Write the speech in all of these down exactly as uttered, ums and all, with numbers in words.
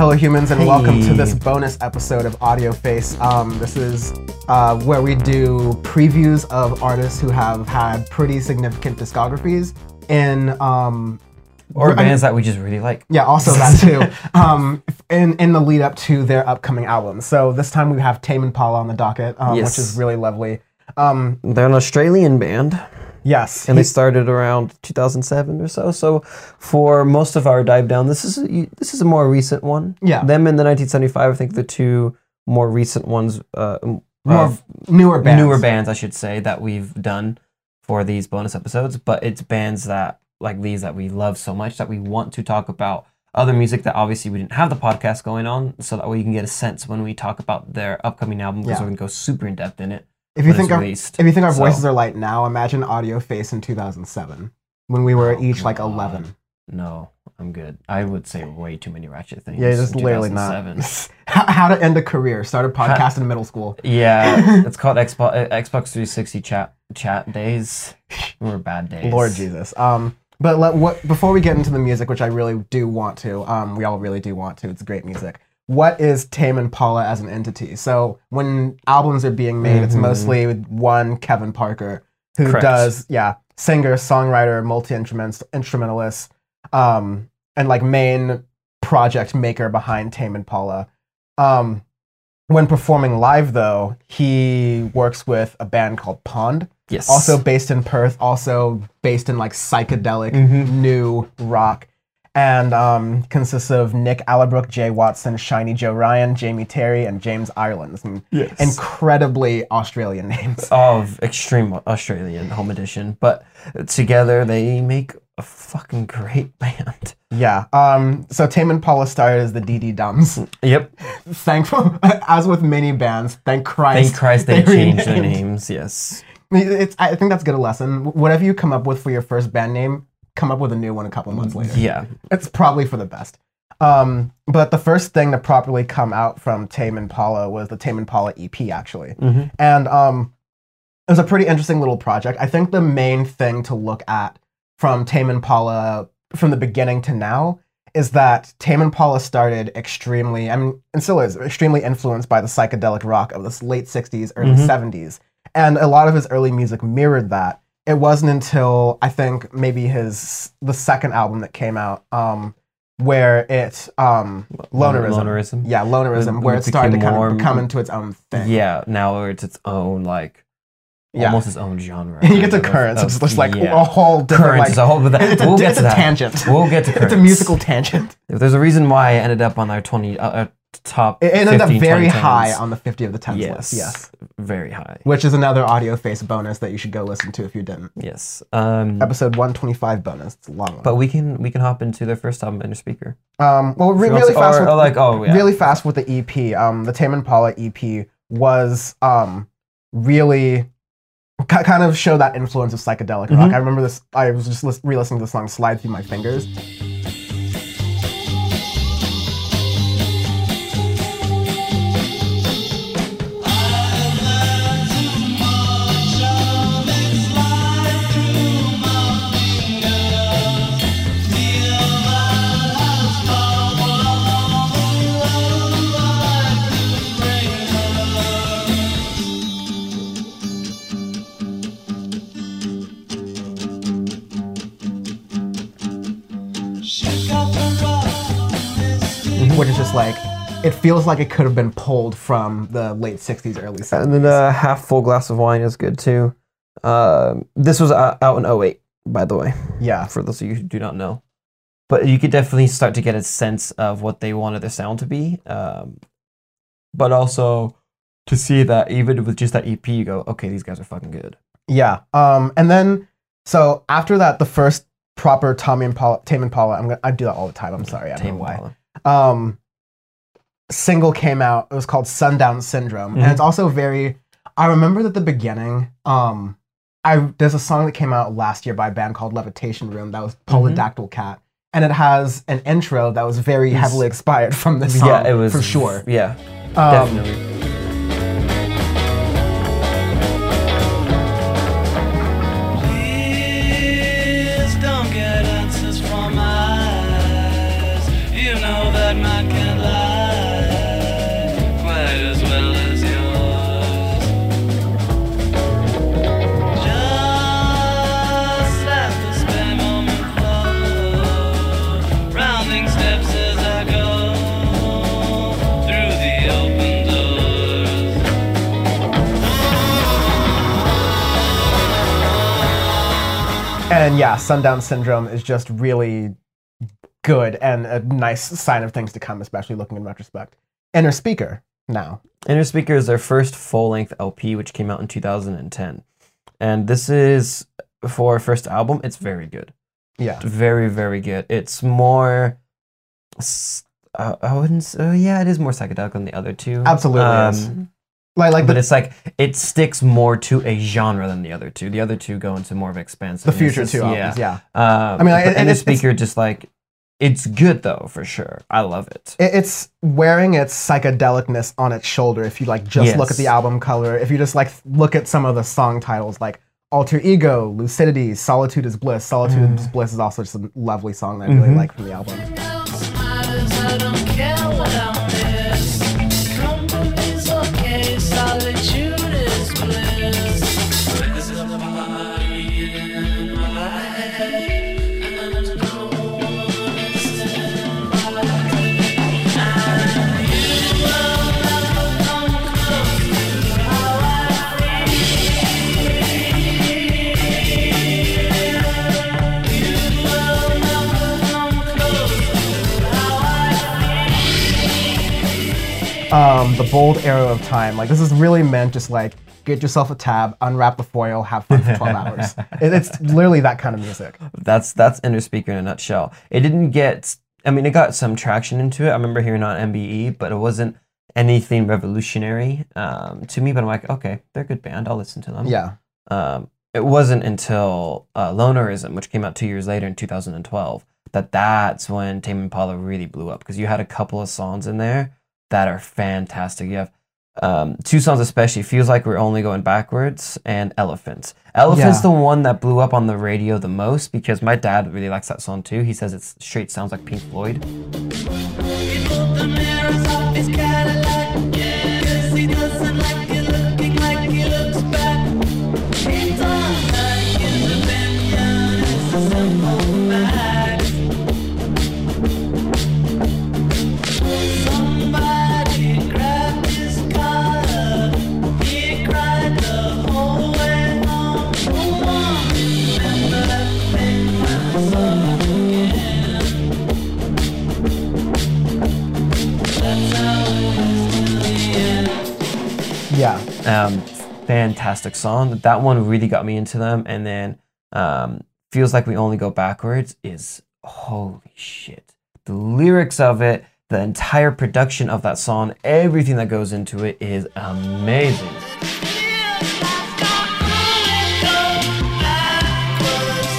Hello humans and Hey. welcome to this bonus episode of Audio Face. Um, this is uh, where we do previews of artists who have had pretty significant discographies in um, Or I bands that we just really like. Yeah, also that too. um, in in the lead up to their upcoming albums. So this time we have Tame Impala on the docket, um, Yes. which is really lovely. Um, They're an Australian band, yes, and he- they started around two thousand seven or so. So for most of our dive down, this is a, this is a more recent one. Yeah. Them in the nineteen seventy-five, I think the two more recent ones, uh, more uh, newer bands. newer bands, I should say, that we've done for these bonus episodes. But it's bands that like these that we love so much that we want to talk about other music that obviously we didn't have the podcast going on, so that way you can get a sense when we talk about their upcoming album, because Yeah. we're gonna go super in depth in it. If you when think it's our, released. if you think our So- voices are light now, imagine Audio Face in two thousand seven when we were Oh, each like God. eleven. No, I'm good. I would say way too many ratchet things. Yeah, just in literally two thousand not. seven. how, how to end a career. Start a podcast in middle school. Yeah, it's called Xbox uh, Xbox three sixty chat chat days. They were bad days. Lord Jesus. Um, but let, what before we get into the music, which I really do want to, um, we all really do want to. It's great music. What is Tame Impala as an entity? So when albums are being made, it's Mhm. mostly with one Kevin Parker who Correct. does, yeah, singer, songwriter, multi-instrument instrumentalist, um, and like main project maker behind Tame Impala. Um, when performing live, though, he works with a band called Pond. Yes. Also based in Perth, also based in like psychedelic Mhm. new rock, and um, consists of Nick Allabrook, Jay Watson, Shiny Joe Ryan, Jamie Terry, and James Ireland. Some Yes. incredibly Australian names. of extreme Australian home edition, but together they make a fucking great band. Yeah. Um, so Tame Impala started as the D D Dums. Yep. Thankful, as with many bands, thank Christ. Thank Christ they, changed their renamed. names. Yes. It's, I think that's a good lesson. Whatever you come up with for your first band name, come up with a new one a couple months later. Yeah. It's probably for the best. Um, but the first thing to properly come out from Tame Impala was the Tame Impala E P, actually. Mm-hmm. And um, it was a pretty interesting little project. I think the main thing to look at from Tame Impala from the beginning to now is that Tame Impala started extremely, I mean, and still is, extremely influenced by the psychedelic rock of the late sixties, early Mhm. seventies. And a lot of his early music mirrored that. It wasn't until, I think, maybe his, the second album that came out, um, where it, um, Lonerism. Lonerism. Yeah, Lonerism, It- where it it started to became kind more- of come into its own thing. Yeah, now it's its own, like, Yeah. almost its own genre. You get to of- currents, of- it's just like yeah. a whole different, Currents like, is a whole, but that, it's a, we'll get it's to a that. tangent. We'll get to currents. It's a musical tangent. If there's a reason why I ended up on our twenty, uh, uh, top It ended up fifteen, very twenty tens. high on the fifty of the tens Yes. list, yes. Very high. Which is another Audio Face bonus that you should go listen to if you didn't. Yes. Um, Episode one twenty-five bonus. It's a long one. but we can we can hop into their first album, Inner Speaker. Um, well, re- If you want really to- fast. or- with, or like, oh, yeah. Really fast with the E P. Um, the Tame Impala E P was um really ki- kind of show that influence of psychedelic rock. Mhm. I remember this. I was just lis- re-listening to the song "Slide Through My Fingers." Which is just like, it feels like it could have been pulled from the late sixties, early seventies. And then uh, Half Full Glass of Wine is good too. Um, this was uh, out in oh eight, by the way, yeah. for those of you who do not know. But you could definitely start to get a sense of what they wanted their sound to be. Um, but also to see that even with just that E P, you go, okay, these guys are fucking good. Yeah. Um, and then, so after that, the first proper Tommy Impala, Tame Impala, I'm gonna, I do that all the time. I'm sorry. I don't Tame know why. Impala. Um, single came out. It was called Sundown Syndrome. And Mhm. it's also very, I remember at the beginning, um, I there's a song that came out last year by a band called Levitation Room that was Polydactyl Cat. And it has an intro that was very It's- heavily inspired from this song. Yeah, it was for sure. Yeah, Um, definitely. Please don't get answers from eyes. You know that but mine can lie quite as well as yours. Just let the spare moment flow, rounding steps as I go through the open doors. And yeah, Sundown Syndrome is just really good and a nice sign of things to come, especially looking in retrospect. Inner Speaker now. Inner Speaker is their first full-length L P, which came out in two thousand ten. And this is, for our first album, it's very good. Yeah. Very, very good. It's more, s- uh, I wouldn't say, yeah, it is more psychedelic than the other two. Absolutely is. Like, like but the, it's like, it sticks more to a genre than the other two. The other two go into more of expansive. the future two albums, yeah. Um, I mean, like, but it- Inner it's- it's- Speaker just like, it's good though, for sure. I love it. It- It's wearing its psychedelicness on its shoulder. If you like just look at the Yes. album cover, if you just like look at some of the song titles, like Alter Ego, Lucidity, Solitude is Bliss. Solitude is Bliss is also just a lovely song that I really Mhm. like from the album. I don't care what I miss. Company's okay, solitude is bliss. This is the party in my life, and no one is in my life. And you will never come close to how I feel. You will never come close to how I feel. Um, the bold arrow of time. Like this is really meant just like get yourself a tab, unwrap the foil, have fun for twelve hours. It, it's literally that kind of music. That's that's Inner Speaker in a nutshell. It didn't get, I mean, it got some traction into it. I remember hearing it on M B E, but it wasn't anything revolutionary um, to me. But I'm like, okay, they're a good band. I'll listen to them. Yeah. Um, it wasn't until uh, Lonerism, which came out two years later in two thousand twelve, that that's when Tame Impala really blew up, because you had a couple of songs in there that are fantastic. You have um, two songs especially, Feels Like We're Only Going Backwards and Elephants. Elephants Yeah. the one that blew up on the radio the most, because my dad really likes that song too. He says it straight sounds like Pink Floyd. He pulled the mirrors off his Cadillac, yeah, 'cause he doesn't like it looking like he looks back. He don't like his opinion, it's a simple fact. Somebody grabbed his collar, he cried the whole way home. Oh, Mom, remember that thing I saw again? That's how it is till the end. Yeah. Um, fantastic song. That one really got me into them. And then um, Feels Like We Only Go Backwards is holy shit. The lyrics of it, the entire production of that song, everything that goes into it is amazing. Feels like I'm only going backwards.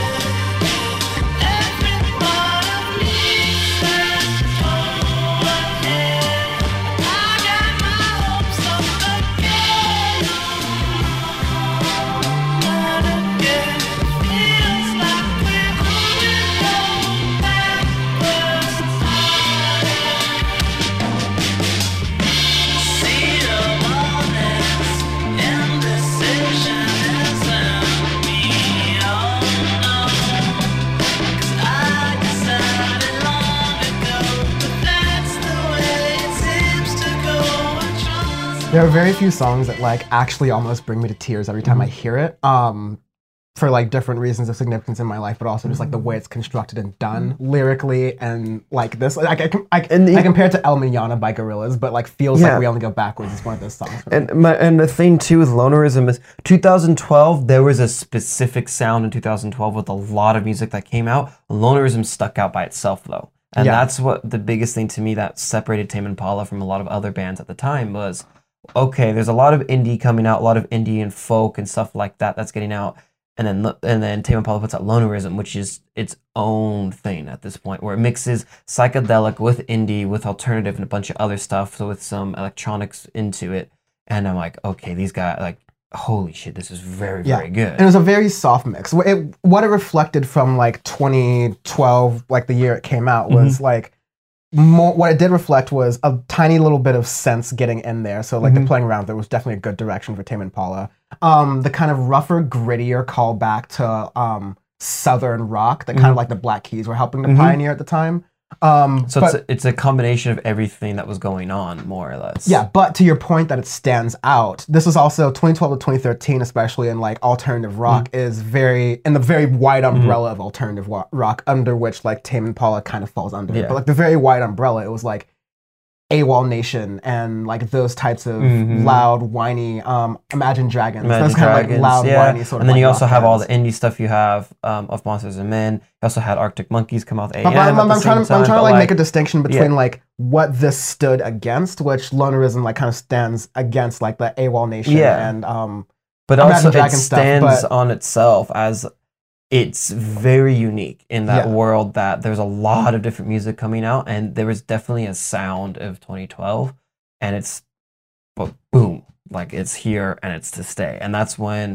Every part of me says go ahead. I got my hopes up again. Not again. Feels like we're only going backwards. See the wildness, indecision is in me. Oh no, 'cause I decided long ago, but that's the way it seems to go. I trust. There are very few songs that like actually almost bring me to tears every time I hear it. Um, for like different reasons of significance in my life, but also just like the way it's constructed and done lyrically, and like this, like I, can- I, And the- I compare it to El Manana by Gorillaz, but like Feels Yeah. Like We Only Go Backwards is one of those songs. for me. And my, and the thing too with Lonerism is two thousand twelve, there was a specific sound in two thousand twelve with a lot of music that came out. Lonerism stuck out by itself though. And Yeah. that's what the biggest thing to me that separated Tame Impala from a lot of other bands at the time was, okay, there's a lot of indie coming out, a lot of indie and folk and stuff like that that's getting out. And then lo- and then Tame Impala puts out Lonerism, which is its own thing at this point, where it mixes psychedelic with indie, with alternative and a bunch of other stuff, so with some electronics into it. And I'm like, okay, these guys, like, holy shit, this is very, Yeah. very good. And it was a very soft mix. What it, what it reflected from like twenty twelve, like the year it came out, was like more, what it did reflect was a tiny little bit of sense getting in there. So like Mhm. the playing around there was definitely a good direction for Tame Impala. Um, the kind of rougher, grittier callback to um, Southern rock that kind Mhm. of like the Black Keys were helping to Mhm. pioneer at the time. Um, So but, it's a, it's a combination of everything that was going on, more or less. yeah, but to your point that it stands out, this was also twenty twelve to twenty thirteen, especially in like alternative rock, Mm-hmm. is very in the very wide umbrella of alternative wa- rock, under which like Tame Impala kind of falls under. Yeah. But like the very wide umbrella, it was like AWOL Nation and like those types of Mhm. loud, whiny, um, Imagine Dragons, Imagine those kind of like Dragons, loud, yeah. whiny sort of. And then like, you also rock have all the bands. indie stuff you have um, of Monsters and Men. You also had Arctic Monkeys come out with A But M I'm, at I'm, the I'm same trying, to, time, I'm trying to but, like, make a distinction between yeah. like what this stood against, which Lonerism like kind of stands against, like the AWOL Nation Yeah. and um. But Imagine also it Dragon stuff, stands but- on itself as it's very unique in that Yeah. world that there's a lot of different music coming out, and there was definitely a sound of twenty twelve, and it's but boom, like it's here and it's to stay. And that's when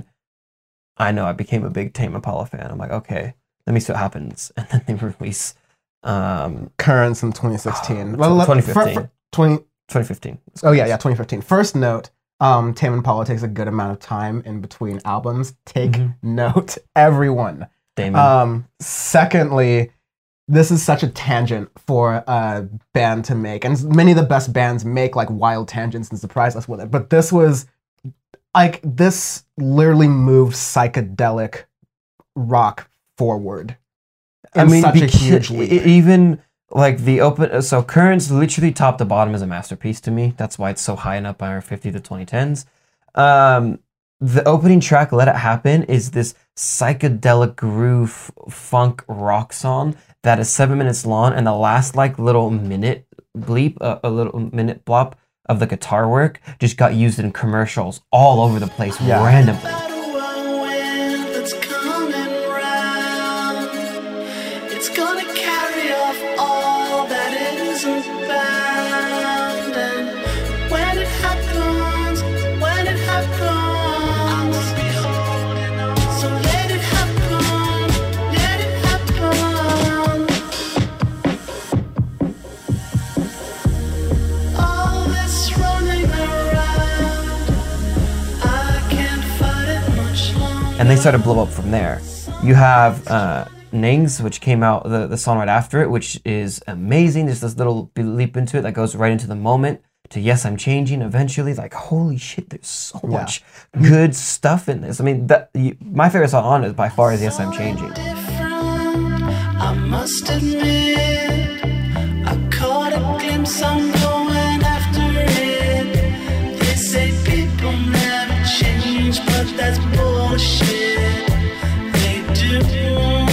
I know I became a big Tame Impala fan. I'm like, okay, let me see what happens. And then they release um, Currents in twenty sixteen. Oh, Well, let- twenty for- fifteen. for- twenty twenty fifteen. Oh yeah, yeah, twenty fifteen. First note, um, Tame Impala takes a good amount of time in between albums. Take Mhm. note, everyone. Damon. Um, secondly, this is such a tangent for a band to make, and many of the best bands make like wild tangents and surprise us with it. But this was like this literally moved psychedelic rock forward. In such a beca- huge e- leap. even like the open, so Currents literally top to bottom is a masterpiece to me. That's why it's so high and up by our fifty to twenty tens. Um, the opening track, Let It Happen, is this psychedelic groove funk rock song that is seven minutes long, and the last like little minute bleep, uh, a little minute blop of the guitar work just got used in commercials all over the place Yeah. randomly. About a whirlwind that's coming round. It's gonna carry off all that isn't bound. And when it happens, when it happens, I must be holding on. So let it happen, let it happen. All this running around, I can't fight it much longer. And they started to blow up from there. You have uh, Nings, which came out the, the song right after it, which is amazing. There's this little leap into it that goes right into the moment to Yes, I'm Changing eventually. Like, holy shit, there's so Yeah. much good stuff in this. I mean, that you, my favorite song on it by far is Yes, I'm Changing. Different, I must admit. I caught a glimpse, I'm going after it. They say people never change, but that's bullshit. They do.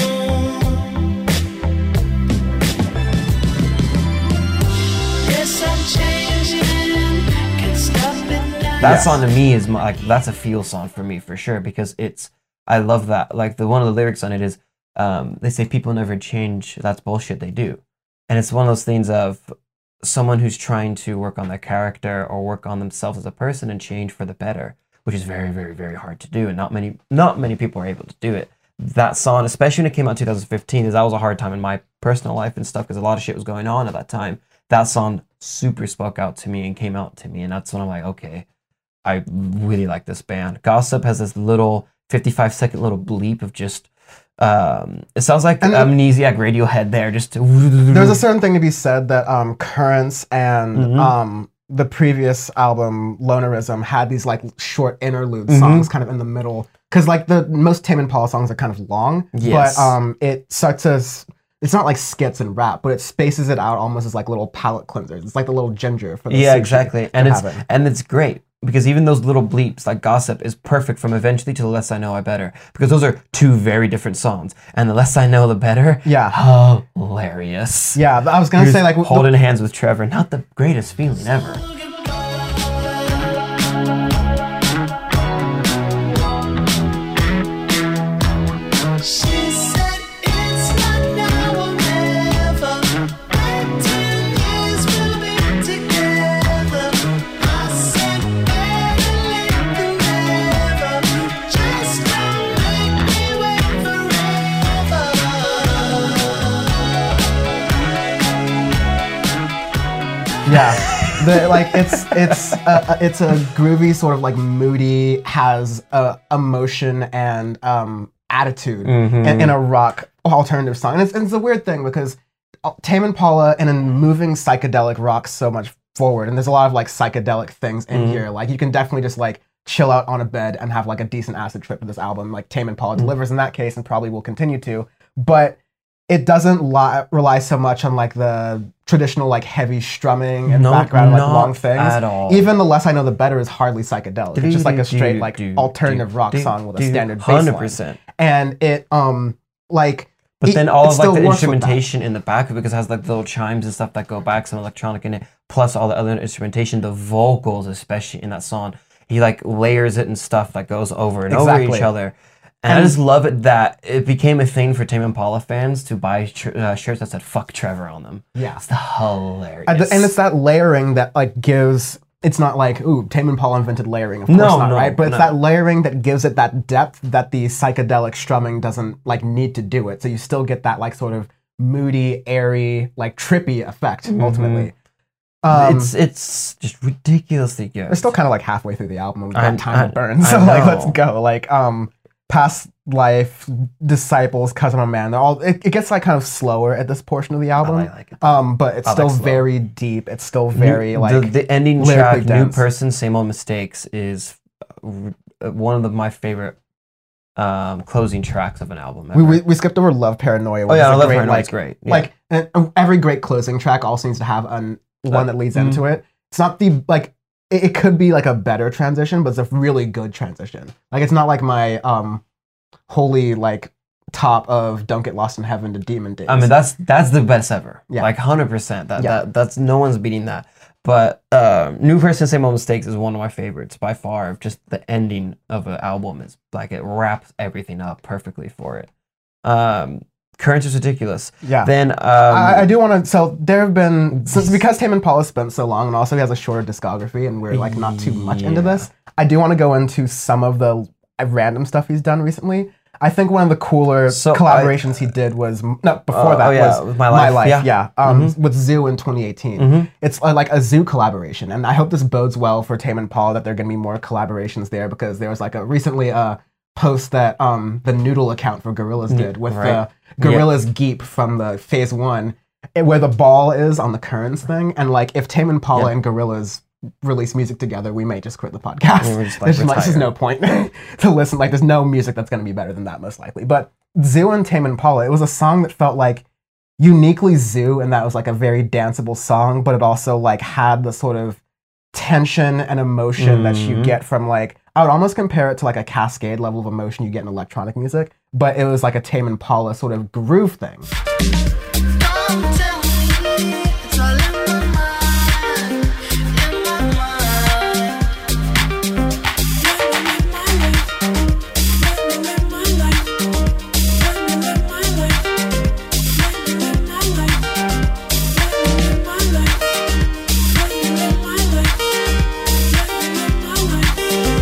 Yes, I'm changing. Can't stop it now. That Yes. song to me is my, like that's a feel song for me for sure, because it's I love that. Like the one of the lyrics on it is um, they say people never change. That's bullshit. They do, and it's one of those things of someone who's trying to work on their character or work on themselves as a person and change for the better, which is very, very, very hard to do, and not many not many people are able to do it. That song, especially when it came out in two thousand fifteen, is that was a hard time in my personal life and stuff because a lot of shit was going on at that time. That song super spoke out to me and came out to me, and that's when I'm like, okay, I really like this band. Gossip has this little fifty-five second little bleep of just um it sounds like And- Amnesiac Radiohead there, just There's a certain thing to be said that um, Currents and Mhm. um, the previous album Lonerism had these like short interlude Mhm. songs kind of in the middle, because like the most Tame Impala songs are kind of long, Yes. but um, it starts as it's not like skits and rap, but it spaces it out almost as like little palate cleansers. It's like the little ginger for the yeah, sushi exactly. to And it's have it. and it's great because even those little bleeps like Gossip is perfect from Eventually to The Less I Know I Better, because those are two very different songs, and The Less I Know the Better, Yeah. hilarious. Yeah, I was gonna Here's say like the- holding hands with Trevor, not the greatest feeling ever. She said it's not now or never. Ten years we'll be together. I said better late than never. Just don't make me wait forever. Yeah, the, like it's it's a, it's a groovy sort of like moody, has a emotion and um, attitude Mhm. in, in a rock alternative song. And it's, it's a weird thing because Tame Impala and in moving psychedelic rock so much forward, and there's a lot of like psychedelic things in Mhm. here. Like you can definitely just like chill out on a bed and have like a decent acid trip with this album. Like Tame Impala delivers in that case and probably will continue to, but it doesn't li- rely so much on like the traditional like heavy strumming and No, background like not long things. at all. Even The Less I Know the Better is hardly psychedelic. It's just like a straight like Do, do, alternative do, rock do, song with a do, standard bass one hundred line. percent. And it um like But it- then all it of like still the works with that. instrumentation in the back of it, because it has like the little chimes and stuff that go back, some electronic in it, plus all the other instrumentation, the vocals especially in that song. He like layers it and stuff that goes over and over Exactly. each other. And, I And- just love it that it became a thing for Tame Impala fans to buy tr- uh, shirts that said "fuck Trevor" on them. Yeah. It's hilarious. And, and it's that layering that like gives. It's not like ooh, Tame Impala invented layering. Of course No, not, no, right? But it's no. that layering that gives it that depth that the psychedelic strumming doesn't like need to do it. So you still get that like sort of moody, airy, like trippy effect ultimately. Um, it's it's just ridiculously good. we're still kind of like halfway through the album. We've got I- time I- to burn, I so like let's know. go. Like um, Past Life, Disciples, Cousin of Man. They're all. It, it gets like kind of slower at this portion of the I album. like, I like it. Um, but it's I still like slow. very deep. It's still very New- like the, the ending lyrically track, dense. "New Person, Same Old Mistakes," is uh, r- one of the, my favorite um, closing tracks of an album. Ever. we, we we skipped over Love Paranoia. oh which yeah, is I a love great, Paranoia. like, It's great. Yeah. Like and, uh, every great closing track also needs to have an one that leads mhm. into it. It's not the like it, it could be like a better transition, but it's a really good transition. Like it's not like my um holy like top of Don't Get Lost in Heaven to Demon Days. I mean, that's that's the best ever. Yeah. Like hundred percent. That Yeah. that that's no one's beating that. But uh, "New Person, Same Old Mistakes" is one of my favorites by far. Just the ending of an album is like it wraps everything up perfectly for it. Um, Currents is ridiculous. yeah. Then um, I, I do want to. So there have been since because Tame Impala spent so long, and also he has a shorter discography, and we're like not too much into Yeah. this. I do want to go into some of the random stuff he's done recently. I think one of the cooler So collaborations he did was no before Oh, that oh, yeah, was with My Life, yeah, yeah. um, Mhm. with Zoo in twenty eighteen. Mhm. It's uh, like a Zoo collaboration, and I hope this bodes well for Tame Impala that there are going to be more collaborations there because there was like a recently a post that um the Noodle account for Gorillaz did with right. the Gorillaz Geep from the Phase One, it- where the ball is on the Currents thing, and like if Tame Impala Yeah. and Gorillaz release music together, we may just quit the podcast. Yeah, we're just, like, there's, just, like, there's just retire. no point to listen. Like there's no music that's going to be better than that most likely. But Zoo and Tame Impala, it was a song that felt like uniquely Zoo, and that was like a very danceable song, but it also like had the sort of tension and emotion that you Mhm. get from like I would almost compare it to like a cascade level of emotion you get in electronic music, but it was like a Tame Impala sort of groove thing. Don't tell me it's all in my mind, in my mind. Let me live my life. Let me live my life. Let me live my life. Let me live my life. Let me live my life. Let me live my life. Let me live my life.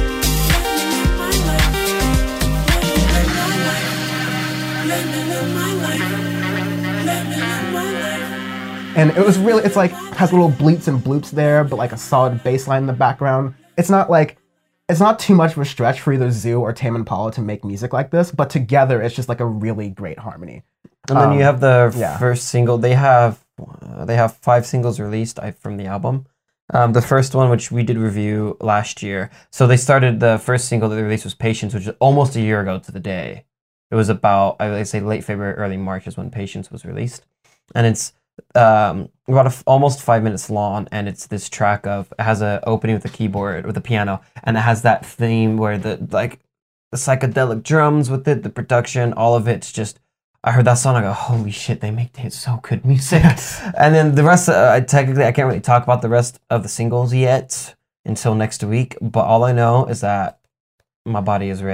Let me live my life. Let me live my life. And it was really, it's like, has little bleeps and bloops there, but like a solid bass line in the background. It's not like, it's not too much of a stretch for either Zoo or Tame Impala to make music like this, but together it's just like a really great harmony. And then Um, you have the yeah. first single. They have uh, they have five singles released I, from the album. Um, the first one, which we did review last year. So they started the first single that they released was "Patience," which is almost a year ago to the day. It was about I would say late February, early March is when "Patience" was released, and it's um, about a f almost five minutes long, and it's this track of it has a opening with a keyboard with a piano, and it has that theme where the like the psychedelic drums with it, the production, all of it's just. I heard that song, I go, holy shit, they make it so good music. And then the rest, uh, I technically, I can't really talk about the rest of the singles yet until next week. But all I know is that my body is ready.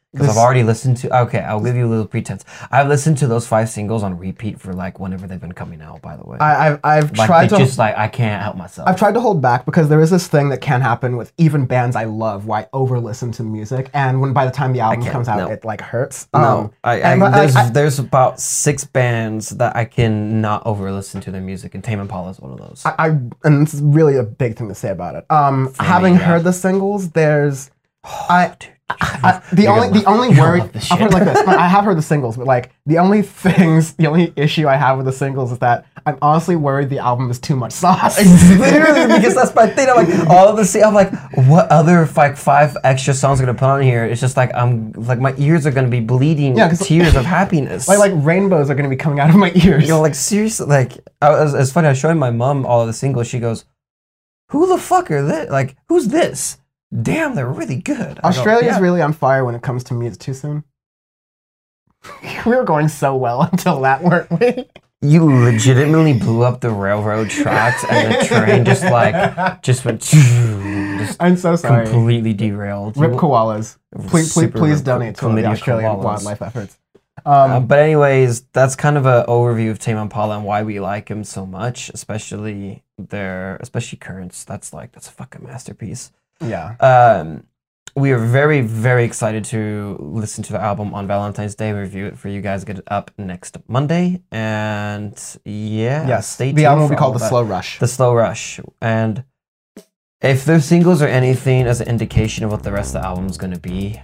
Because This- I've already listened to. Okay, I'll give you a little pretense. I've listened to those five singles on repeat for like whenever they've been coming out. By the way, I, I've I've like tried it's to just like I can't help myself. I've tried to hold back because there is this thing that can happen with even bands I love where I over listen to music, and when by the time the album can't, comes out, no. it like hurts. no, Um, I, I, and, but, there's like, I- there's about six bands that I can not over listen to their music, and Tame Impala is one of those. I, I and it's really a big thing to say about it. Um, For me, having yeah. heard the singles, there's I, Dude, I the you're only gonna the love- only you're gonna worry love this I'll put it shit. like this. I have heard the singles, but like the only things, the only issue I have with the singles is that I'm honestly worried the album is too much sauce. Literally, because that's my thing. I'm like, all of the see, I'm like, what other like five extra songs are gonna put on here? It's just like I'm like my ears are gonna be bleeding Yeah, 'cause- tears of happiness. like like rainbows are gonna be coming out of my ears. you know, like seriously, like I was, it's funny. I was showing my mom all of the singles. She goes, "Who the fuck are this? Like, who's this? Damn, they're really good." I go, Australia's "Yeah." really on fire when it comes to music. Too soon. We were going so well until that, weren't we? You legitimately blew up the railroad tracks, and the train just like just went, just I'm so sorry. completely derailed. Rip You- koalas. Please, please, Super please rip donate to the chlamydia Australian koalas. wildlife efforts. Um, Uh, but anyways, that's kind of an overview of Tame Impala and why we like him so much, especially their, especially Currents. That's like that's a fucking masterpiece. yeah. Um, we are very very excited to listen to the album on Valentine's Day. Review it for you guys. Get it up next Monday, and yeah, Yes. stay tuned. The album will for be all called of The that. Slow Rush. The Slow Rush, and if those singles are anything as an indication of what the rest of the album is going to be,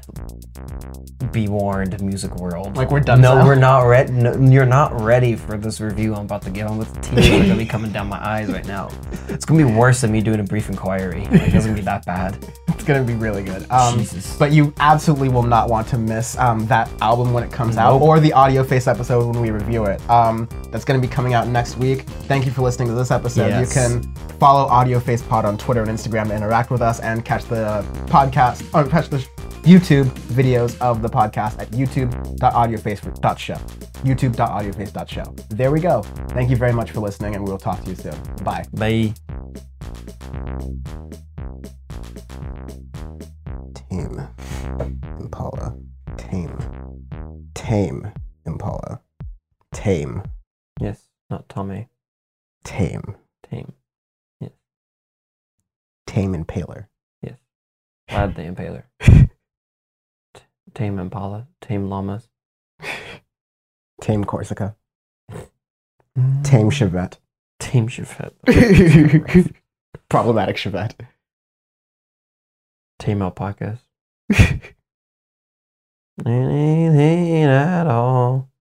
be warned, music world. Like, we're done No, so. we're not ready. No, you're not ready for this review I'm about to give. I'm with tears are gonna be coming down my eyes right now. It's gonna be worse than me doing a brief inquiry. Like, it doesn't be that bad. It's gonna be really good. Um, Jesus. But you absolutely will not want to miss um, that album when it comes out, Nope. or the Audio Face episode when we review it. Um, that's gonna be coming out next week. Thank you for listening to this episode. Yes. You can follow Audio Face Pod on Twitter and Instagram to interact with us and catch the podcast or catch the YouTube videos of the podcast at youtube dot audioface dot show. youtube dot audioface dot show. There we go. Thank you very much for listening, and we will talk to you soon. Bye. Bye. Tame Impala. Tame. Tame Impala. Tame. Yes, not Tommy. Tame. Tame. Tame Impaler. Vlad the Impaler. T- Tame Impala. Tame Llamas. Tame Corsica. Tame Chevette. Tame Chevette. Problematic Chevette. Tame Alpacas. Anything at all.